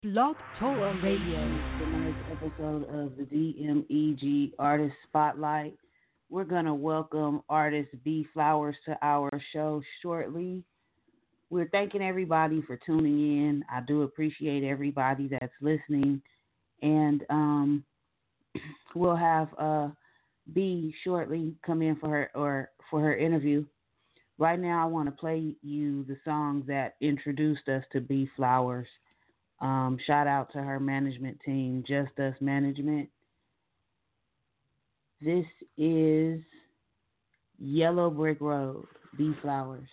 Blog Talk Radio. Tonight's episode of the DMEG Artist Spotlight. We're going to welcome artist B Flowers to our show shortly. We're thanking everybody for tuning in. I do appreciate everybody that's listening. And we'll have B shortly come in for her interview. Right now, I want to play you the song that introduced us to B Flowers. Shout out to her management team, Just Us Management. This is Yellow Brick Road, B Flowers.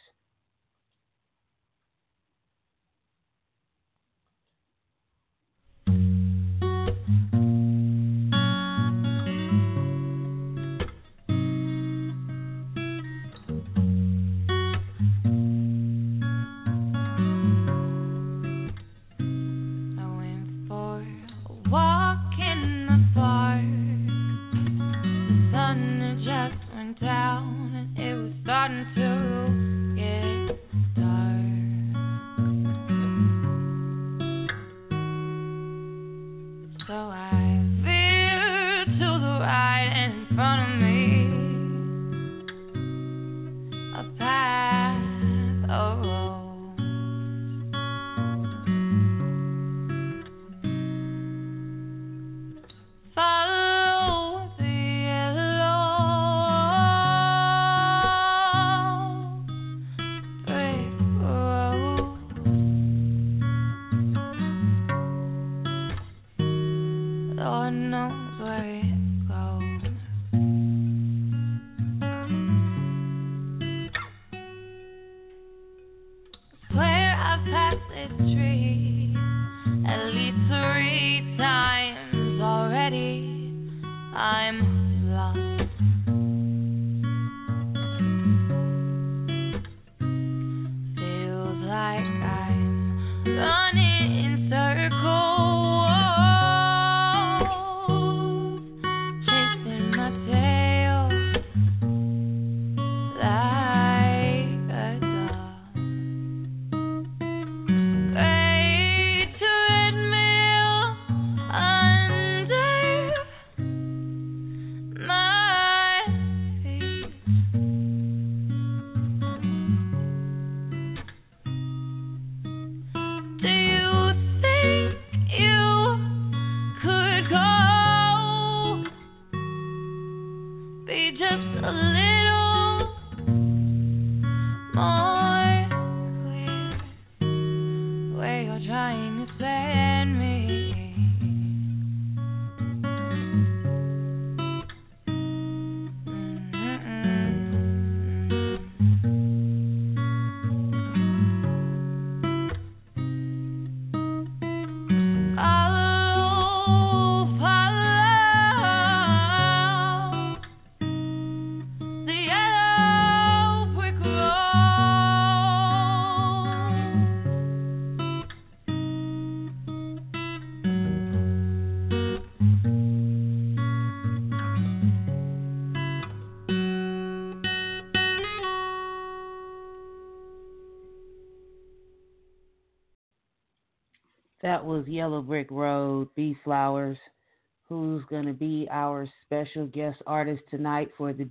That was Yellow Brick Road, B Flowers, who's going to be our special guest artist tonight for the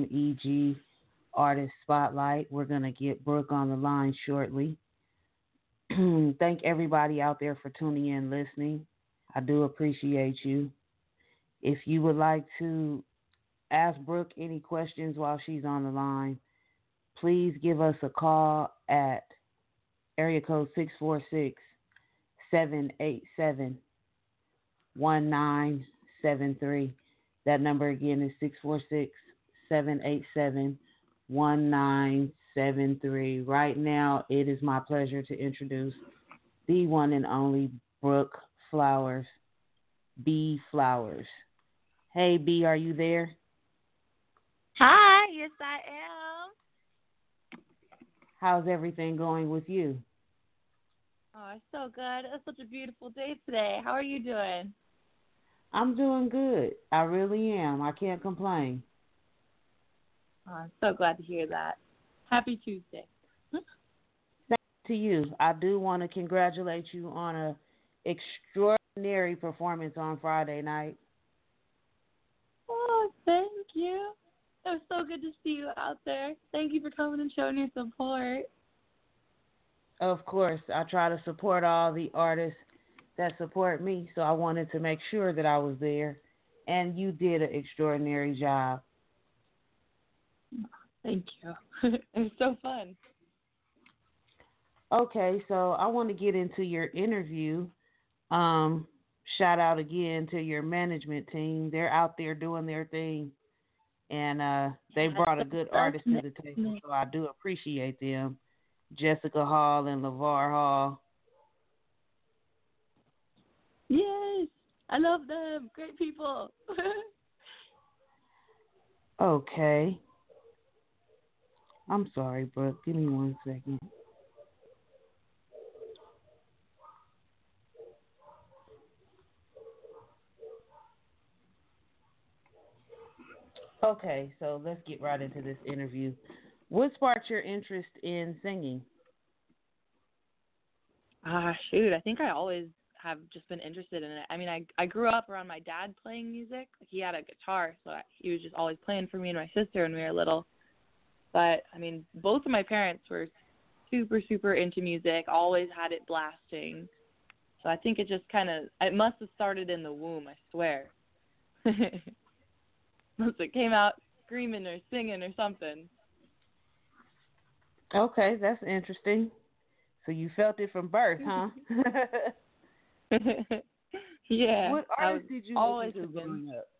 DMEG Artist Spotlight. We're going to get Brooke on the line shortly. Thank everybody out there for tuning in, listening. I do appreciate you. If you would like to ask Brooke any questions while she's on the line, please give us a call at area code 646-787-1973. That number again is 646-787-1973. Right now, it is my pleasure to introduce the one and only Brooke Flowers, B Flowers. Hey, B, are you there? Hi, yes, I am. How's everything going with you? Oh, it's so good. It's such a beautiful day today. How are you doing? I'm doing good. I really am. I can't complain. Oh, I'm so glad to hear that. Happy Tuesday. Thank to you. I do want to congratulate you on a extraordinary performance on Friday night. Oh, thank you. It was so good to see you out there. Thank you for coming and showing your support. Of course, I try to support all the artists that support me, so I wanted to make sure that I was there, and you did an extraordinary job. Thank you. It was so fun. Okay, so I want to get into your interview. Shout out again to your management team. They're out there doing their thing, and they brought a good artist to the table, so I do appreciate them. Jessica Hall and LeVar Hall. Yes, I love them. Great people. Okay. I'm sorry, Brooke. Give me 1 second. Okay, so let's get right into this interview. What sparked your interest in singing? Shoot, I think I always have just been interested in it. I mean, I grew up around my dad playing music. Like, he had a guitar, so he was just always playing for me and my sister when we were little. But, I mean, both of my parents were super, super into music, always had it blasting. So I think it just it must have started in the womb, I swear. Must have came out screaming or singing or something. Okay, that's interesting. So you felt it from birth, huh? Yeah. What artists did you always listen to growing up?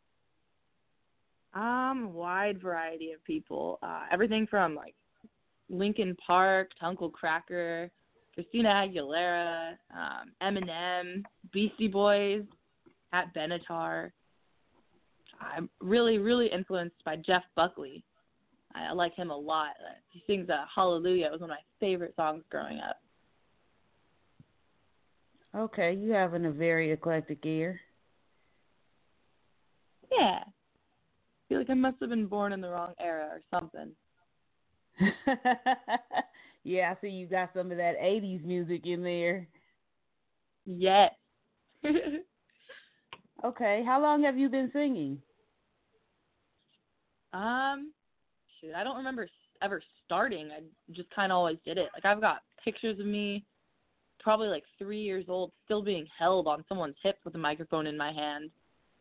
Wide variety of people. Everything from like Linkin Park to Uncle Kracker, Christina Aguilera, Eminem, Beastie Boys, Pat Benatar. I'm really, really influenced by Jeff Buckley. I like him a lot. He sings Hallelujah. It was one of my favorite songs growing up. Okay, you having a very eclectic ear. Yeah. I feel like I must have been born in the wrong era or something. Yeah, I see you got some of that 80s music in there. Yes. Okay, how long have you been singing? I don't remember ever starting. I just kind of always did it. Like, I've got pictures of me probably like 3 years old still being held on someone's hip with a microphone in my hand.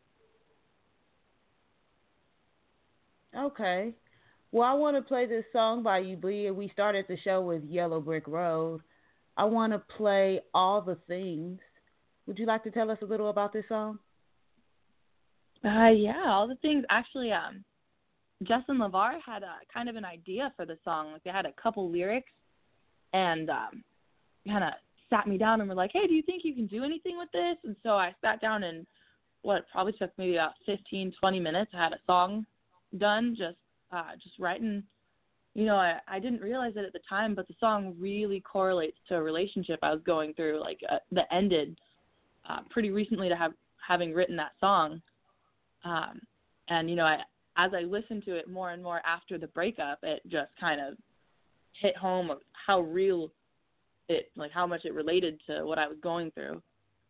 Okay. Well, I want to play this song by you, Blia. We started the show with Yellow Brick Road. I want to play All the Things. Would you like to tell us a little about this song? Yeah, All the Things. Actually, Jess and LeVar had kind of an idea for the song. Like, they had a couple lyrics, and kind of sat me down and were like, hey, do you think you can do anything with this? And so I sat down and it probably took maybe about 15, 20 minutes. I had a song done, just writing. You know, I didn't realize it at the time, but the song really correlates to a relationship I was going through, like that ended pretty recently to having written that song. And, you know, as I listened to it more and more after the breakup, it just kind of hit home of how real it, like how much it related to what I was going through.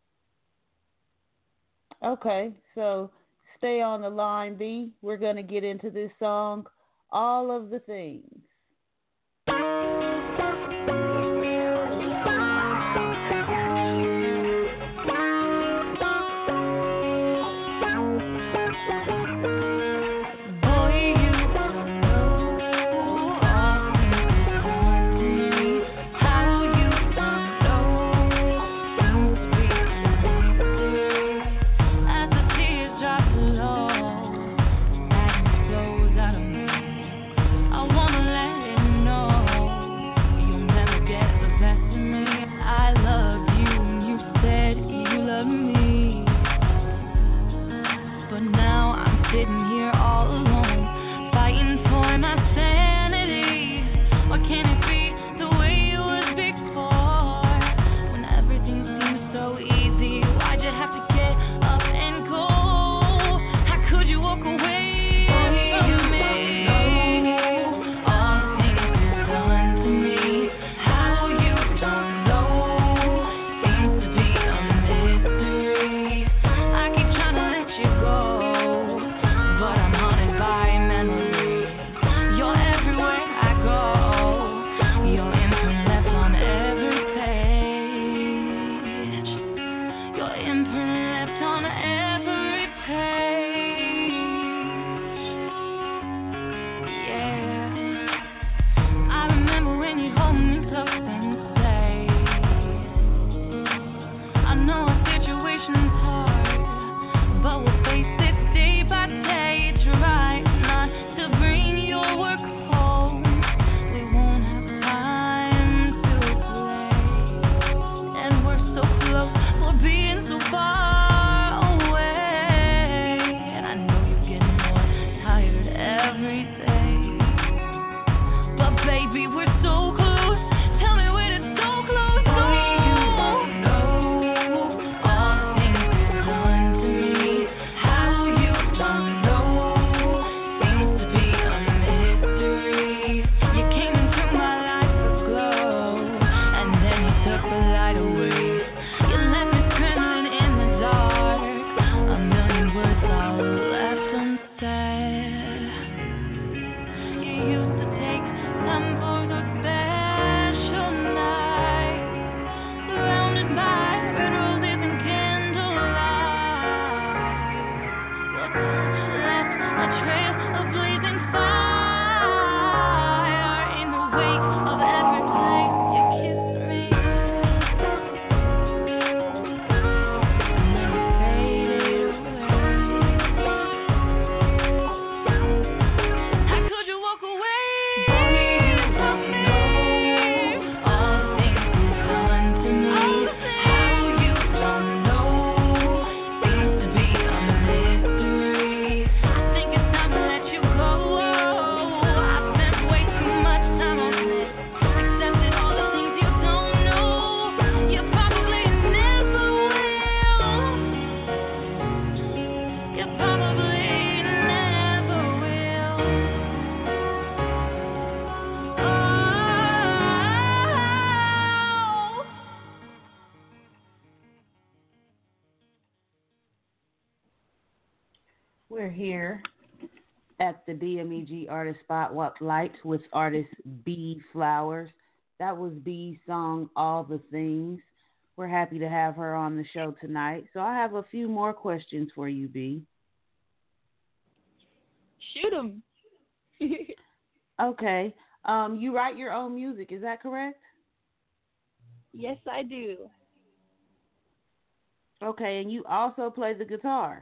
Okay, so stay on the line, B. We're going to get into this song, All of the Things. I wanna let imprint left on every page. Yeah, I remember when you hold me close and say, I know our situation's hard, but we'll face it day by day. Try not to bring your work home. We won't have time to play, and we're so close for being so far away. And I know you're getting more tired every day, but baby, we're so close. Tell me when it's so close. Only you don't know all things you've done to me. How you don't know seems to be a mystery. You came into my life with glow, and then you took the light away. You left me trembling in the dark. A million words all left unsaid. You used to take time for the special night, surrounded by red roses and candlelight. Your touch left a trail of blazing fire in the wake of every place you kissed me. And then you faded away. How could you walk away from me? All things you've done to me. How you don't know seems to be a mystery. I think it's time to let you go. I've spent way too much time on this, accepted all the things you don't know. You probably never will. You probably never will. Oh. We're here at the DMEG Artist Spotlight with artist B Flowers. That was B's song, All the Things. We're happy to have her on the show tonight. So I have a few more questions for you, B. Shoot 'em. Okay. You write your own music, is that correct? Yes, I do. Okay, and you also play the guitar.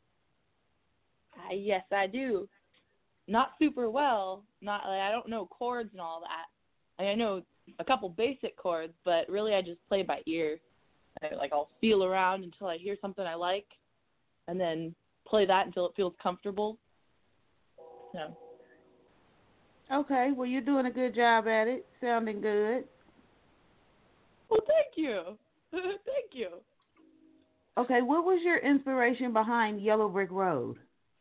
Yes, I do. Not super well. Not like I don't know chords and all that. I know a couple basic chords, but really I just play by ear. I'll feel around until I hear something I like, and then play that until it feels comfortable. So. Okay, well, you're doing a good job at it. Sounding good. Well, thank you. Thank you. Okay, what was your inspiration behind Yellow Brick Road?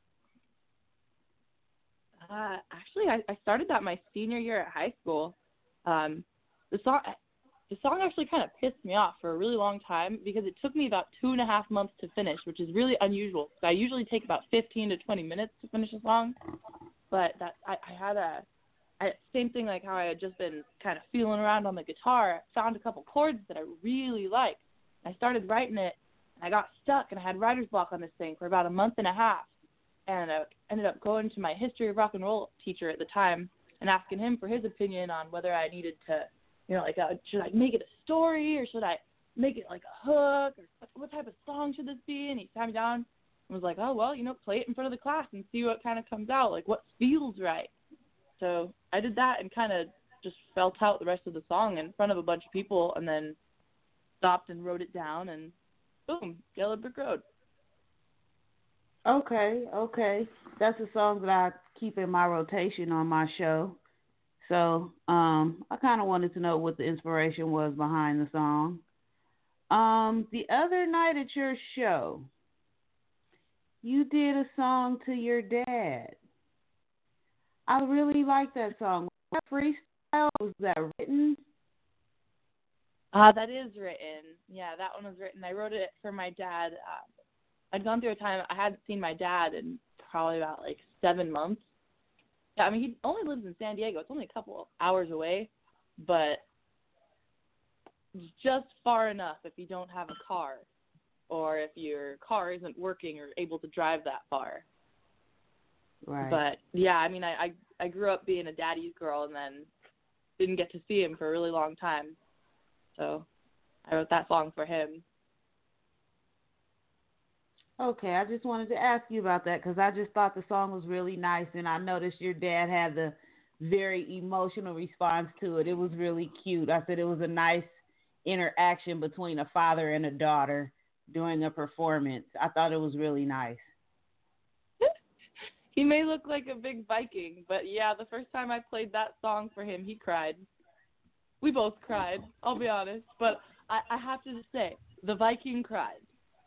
Actually, I started that my senior year at high school. The song actually kind of pissed me off for a really long time because it took me about 2.5 months to finish, which is really unusual. So I usually take about 15 to 20 minutes to finish a song. But I had same thing like how I had just been kind of feeling around on the guitar. I found a couple chords that I really liked. I started writing it, and I got stuck, and I had writer's block on this thing for about 1.5 months. And I ended up going to my history of rock and roll teacher at the time and asking him for his opinion on whether I needed to, should I make it a story or should I make it like a hook or what type of song should this be? And he sat me down and was like, oh, well, play it in front of the class and see what kind of comes out, like what feels right. So I did that and kind of just felt out the rest of the song in front of a bunch of people and then stopped and wrote it down and boom, Yellow Brick Road. Okay. That's a song that I keep in my rotation on my show. So I kind of wanted to know what the inspiration was behind the song. The other night at your show, you did a song to your dad. I really like that song. Was that freestyle? Was that written? That is written. Yeah, that one was written. I wrote it for my dad. I'd gone through a time I hadn't seen my dad in probably about 7 months. Yeah, I mean, he only lives in San Diego. It's only a couple of hours away, but just far enough if you don't have a car. or if your car isn't working or able to drive that far. Right. But yeah, I mean, I grew up being a daddy's girl and then didn't get to see him for a really long time. So I wrote that song for him. Okay, I just wanted to ask you about that because I just thought the song was really nice, and I noticed your dad had the very emotional response to it. It was really cute. I said it was a nice interaction between a father and a daughter during a performance. I thought it was really nice. He may look like a big Viking, but yeah, the first time I played that song for him, he cried. We both cried, I'll be honest, but I have to just say, the Viking cried.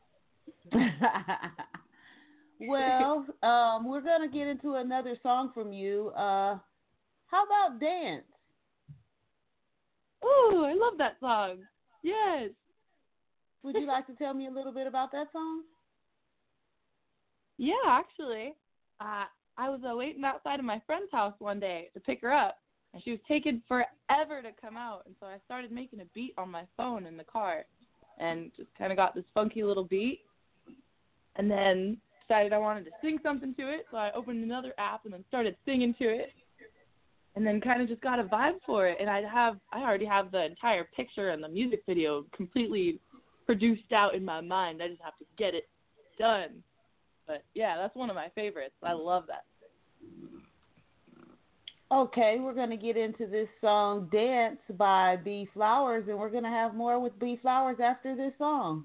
Well, we're going to get into another song from you. How about Dance? Ooh, I love that song. Yes. Would you like to tell me a little bit about that song? Yeah, actually. I was waiting outside of my friend's house one day to pick her up, and she was taking forever to come out. And so I started making a beat on my phone in the car and just kind of got this funky little beat. And then decided I wanted to sing something to it, so I opened another app and then started singing to it. And then kind of just got a vibe for it. And I already have the entire picture and the music video completely produced out in my mind. I just have to get it done. But yeah, that's one of my favorites. I love that. Okay, we're going to get into this song, Dance by B Flowers, and we're going to have more with B Flowers after this song.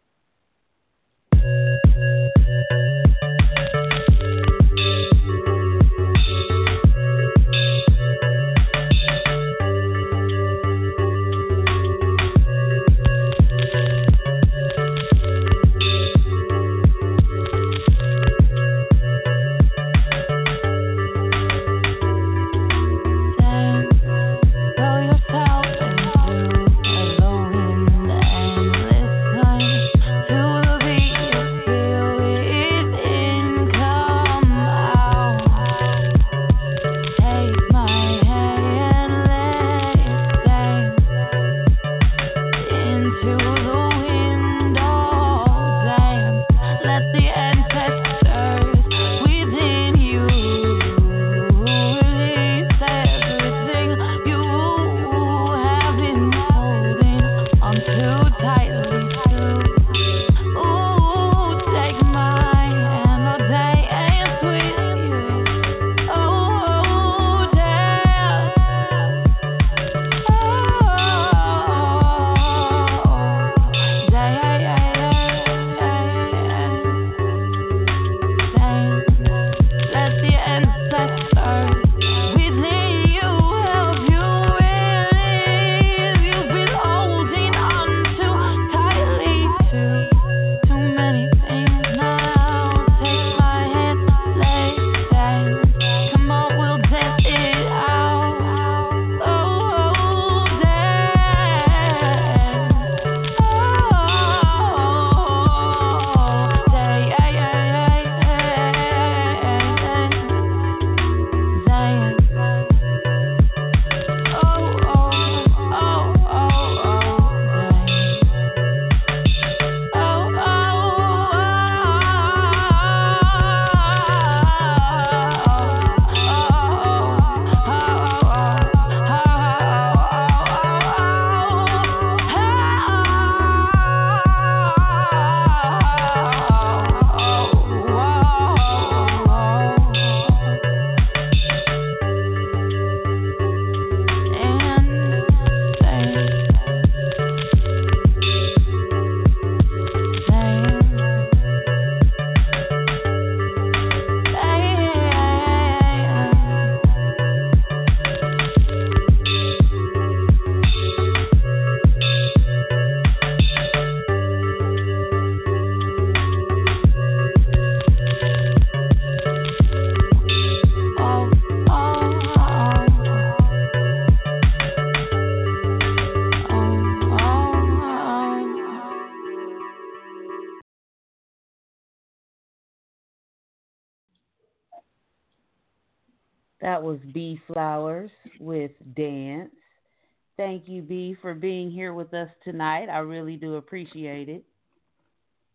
That was B Flowers with Dance. Thank you, B, for being here with us tonight. I really do appreciate it.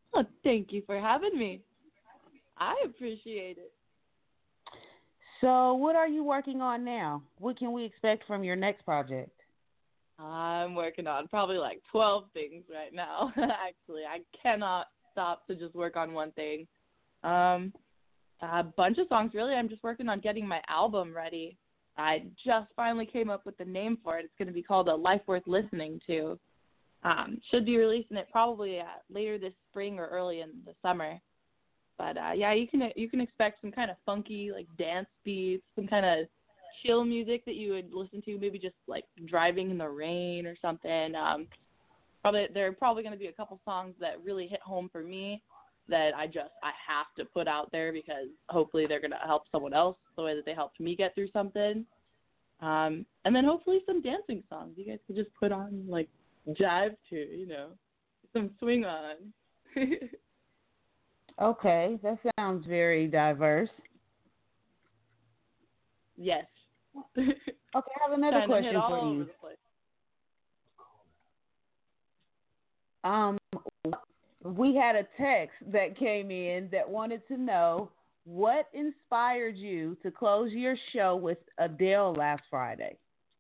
Oh, thank you for having me. I appreciate it. So, what are you working on now? What can we expect from your next project? I'm working on probably like 12 things right now. Actually, I cannot stop to just work on one thing. A bunch of songs, really. I'm just working on getting my album ready. I just finally came up with the name for it. It's going to be called A Life Worth Listening To. Should be releasing it probably later this spring or early in the summer. But yeah, you can expect some kind of funky like dance beats, some kind of chill music that you would listen to, maybe just like driving in the rain or something. There are probably going to be a couple songs that really hit home for me that I have to put out there because hopefully they're going to help someone else the way that they helped me get through something. And then hopefully some dancing songs you guys could just put on, like jive to, some swing on. Okay, that sounds very diverse. Yes. Okay, I have another question for you. We had a text that came in that wanted to know what inspired you to close your show with Adele last Friday.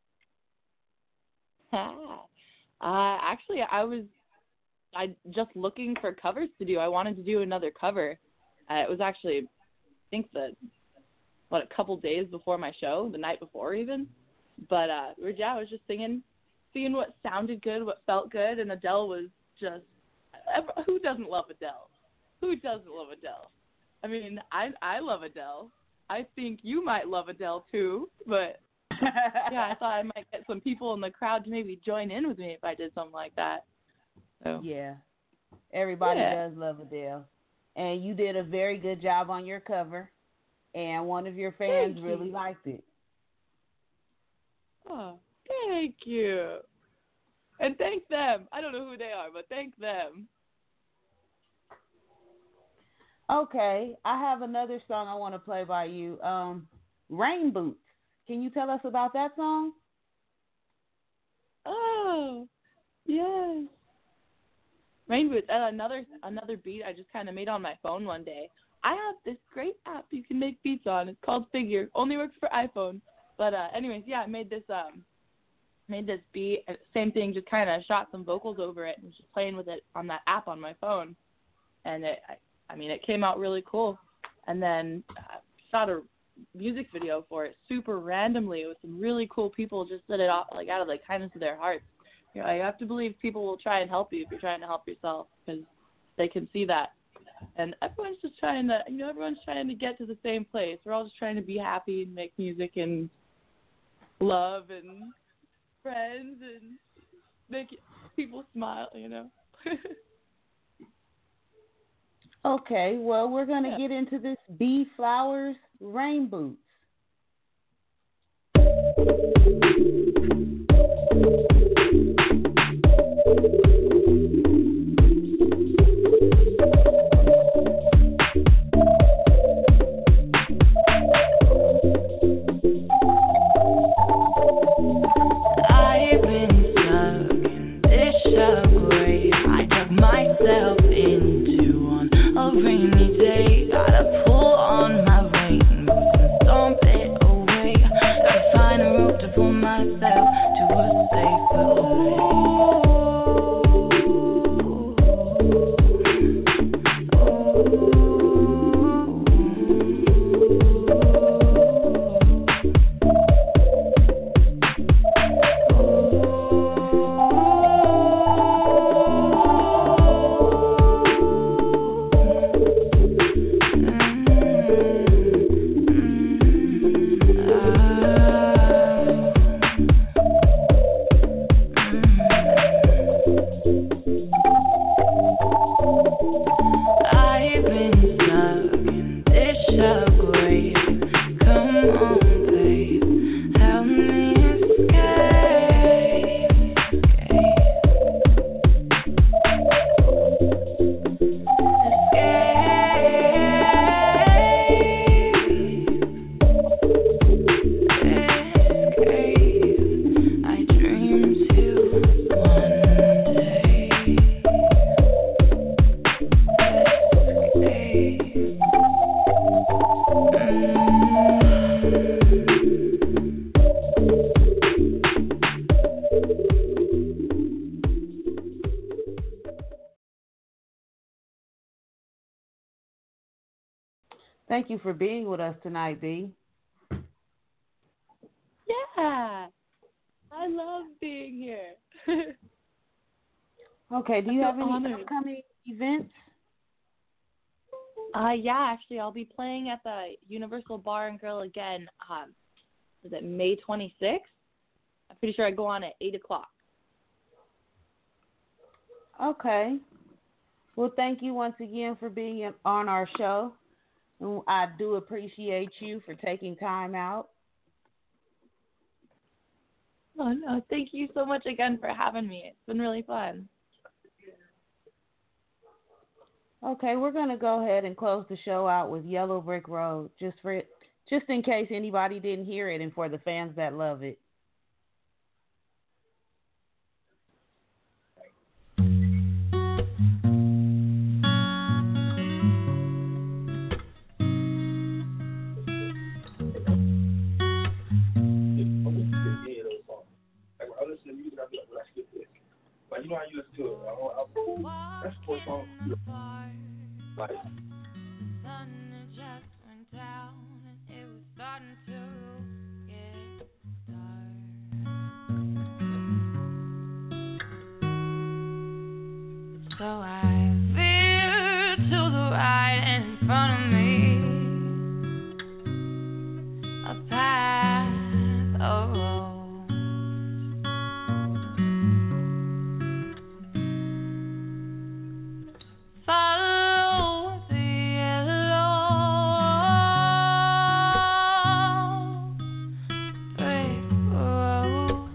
Actually, I just looking for covers to do. I wanted to do another cover. It was actually, I think a couple days before my show, the night before even. But I was just singing, seeing what sounded good, what felt good, and Adele was just, who doesn't love Adele? Who doesn't love Adele? I mean, I love Adele. I think you might love Adele too, but yeah, I thought I might get some people in the crowd to maybe join in with me if I did something like that. So. Yeah, everybody does love Adele. And you did a very good job on your cover, and one of your fans really liked it. Oh, thank you. And thank them. I don't know who they are, but thank them. Okay, I have another song I want to play by you. Rain Boots. Can you tell us about that song? Oh, yes. Rain Boots. Another beat I just kind of made on my phone one day. I have this great app you can make beats on. It's called Figure. Only works for iPhone. But anyways, yeah, I made this beat. Same thing, just kind of shot some vocals over it and was just playing with it on that app on my phone. And it came out really cool. And then shot a music video for it super randomly with some really cool people. Just did it out of the kindness of their hearts. You have to believe people will try and help you if you're trying to help yourself because they can see that. And everyone's just trying to get to the same place. We're all just trying to be happy and make music and love and friends and make people smile, Okay, well, we're going to get into this B Flowers Rain Boots. I've been stuck in this shockwave. I dug myself into on a rainy day. Gotta pull on my rain boots and stomp it away. Gotta find a rope to pull myself to a safer place. Thank you for being with us tonight, B. Yeah, I love being here. Okay, do I you feel have any honored. upcoming events? Yeah, actually, I'll be playing at the Universal Bar and Grill again. Is it May 26th? I'm pretty sure I go on at 8 o'clock. Okay. Well, thank you once again for being on our show. I do appreciate you for taking time out. Oh, no, thank you so much again for having me. It's been really fun. Okay, we're going to go ahead and close the show out with Yellow Brick Road, just in case anybody didn't hear it and for the fans that love it. Like, you know how you listen to it. That's the first song. Like, the sun had just went down and it was starting to get dark. So I veered to the right and in front of me a path of rose. Follow the yellow brick road.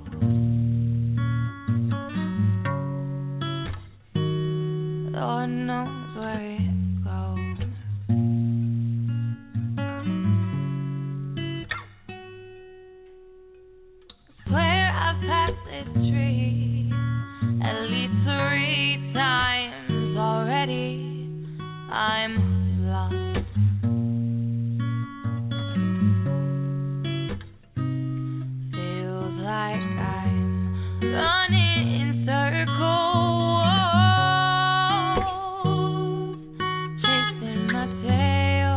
Lord knows where it goes. Swear I've passed this tree at least 3 times already. I'm lost. Feels like I'm running in circles, chasing my tail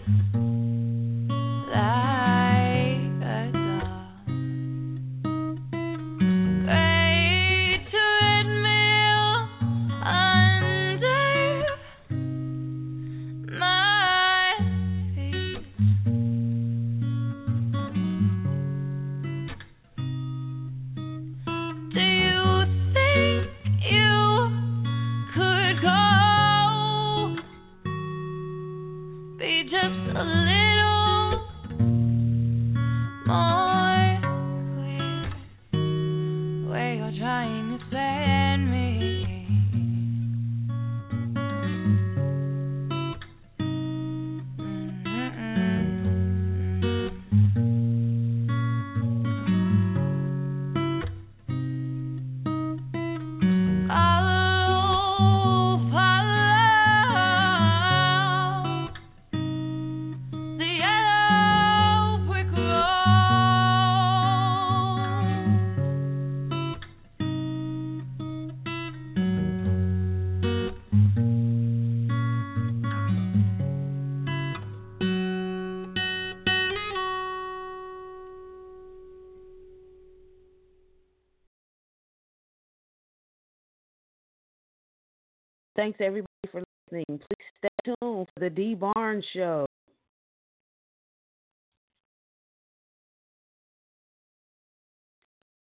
like a dog. Great treadmill under my feet. Do you think you could go? Be just a little more clear where you're trying to send me. Follow the yellow brick Thanks, everybody, for listening. Please stay tuned for the D. Barnes Show.